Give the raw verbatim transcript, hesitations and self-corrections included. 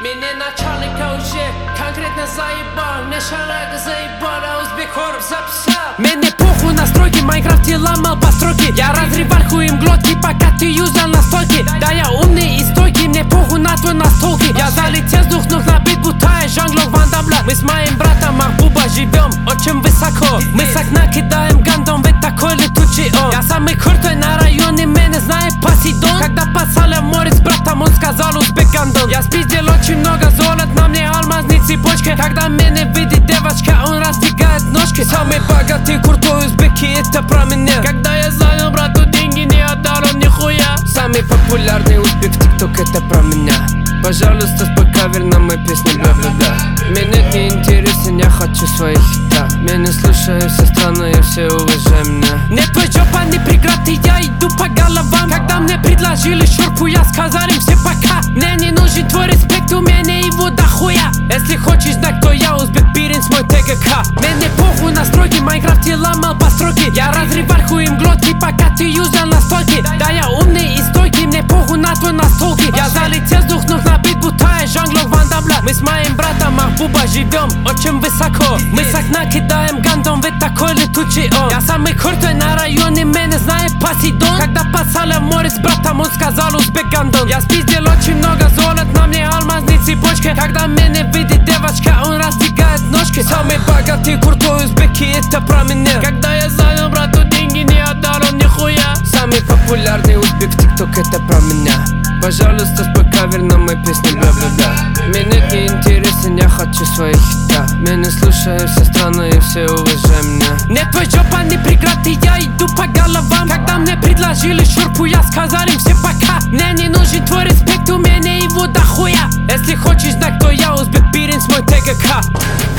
Меня начальника уже конкретно заебал. Не шарага заебала, узбекоров записал. Мне похуй настройки, в Майнкрафте ломал постройки. Я разрывал хуем глотки, пока ты юзал настойки. Да я умный и стойкий, мне похуй на твой настолки. Я залетел с двух ног на бит, будто я Жан-Клод Ван Дам. Мы с моим братом Махбуба живем очень высоко. Мы с окна кидаем гандон, ведь такой летучий он. Я самый крутой на районе, меня знает Посейдон. Когда пасали в море с братом, он сказал узбек гандон. Я спиздил очень много золот, на мне алмазные цепочки. Когда меня видит девочка, он раздвигает ножки. Самый богатый, крутой узбеки, это про меня. Когда я занял брату деньги, не отдал он нихуя. Самый популярный узбек в тикток, это про меня. Пожалуйста, спой кавер на мои песни, бла-бла-бла. Меня не интересен, я хочу свои хита. Меня слушают все страны и все уважают меня. Нет, твой жопа не преграды, я иду по головам. Когда мне предложили шурпу, я сказал им все пока. Мне не нужен твой респект, у меня его дохуя. Если хочешь знать, кто я, узбек Биринс, мой ТГК. Мне похуй настройки, в Майнкрафте ломал постройки. Я разрывал хуем глотки, пока ты юзал настойки. Да я умный и стойкий, мне похуй на твой настолки. Я залетел с двух ног на бит, будто я Жан-Клод Ван Дам. Мы с моим братом Махбуба живем очень высоко. Мы с окна кидаем гандон, ведь такой летучий он. Я самый крутой на районе, меня знает Посейдон. Когда пасали в море с братом, он сказал узбек гандон. Я спиздил очень много золот, на мне алмазные цепочки. Когда меня видит девочка, он раздвигает ножки. Самый богатый, крутой узбеки, это про меня. Когда я занял брату деньги, не отдал он нихуя. Самый популярный узбек в тикток, это про меня. Пожалуйста, спой кавер на мои песни, бла-бла-бла. Меня не интересен, я хочу свои хита. Меня слушают все страны и все уважают меня. Нет, твой жопа не преграды, я иду по головам. Когда мне предложили шурпу, я сказал им все пока. Мне не нужен твой респект, у меня его дохуя. Если хочешь знать, кто я, узбек Биринс, мой ТГК.